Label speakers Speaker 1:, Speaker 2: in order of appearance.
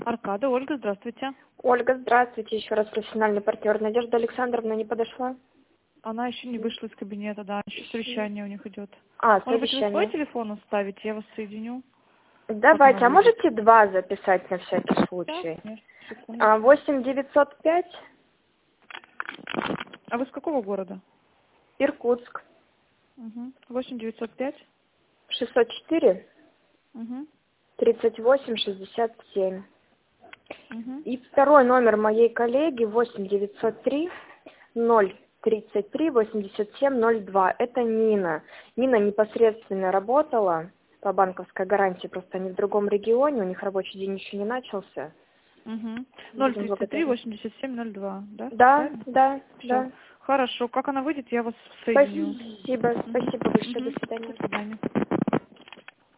Speaker 1: Аркада, Ольга, здравствуйте.
Speaker 2: Ольга, здравствуйте. Еще раз профессиональный партнер. Надежда Александровна не подошла?
Speaker 1: Она еще не вышла из кабинета, да, еще совещание у них идет.
Speaker 2: А,
Speaker 1: Может быть, вы свой
Speaker 2: совещание.
Speaker 1: телефон оставите, я вас соединю?
Speaker 2: Давайте, а
Speaker 1: Как она выйдет?
Speaker 2: можете 2 записать на всякий
Speaker 1: Да,
Speaker 2: случай?
Speaker 1: конечно, секунду.
Speaker 2: 8905,
Speaker 1: А вы с какого города?
Speaker 2: Иркутск,
Speaker 1: Угу. 8905.
Speaker 2: 604,
Speaker 1: Угу.
Speaker 2: 38, 67.
Speaker 1: Угу.
Speaker 2: И второй номер моей коллеги 8903 033 8702. Это Нина. Нина непосредственно работала по банковской гарантии, просто они в другом регионе, у них рабочий день еще не начался.
Speaker 1: Угу.
Speaker 2: Будем
Speaker 1: 033
Speaker 2: благодарны.
Speaker 1: 8702, да?
Speaker 2: Да,
Speaker 1: Правильно?
Speaker 2: да,
Speaker 1: Все.
Speaker 2: да.
Speaker 1: Хорошо. Как она выйдет, я вас соединю.
Speaker 2: Спасибо, спасибо большое, до
Speaker 1: Угу. До
Speaker 2: свидания.
Speaker 1: свидания.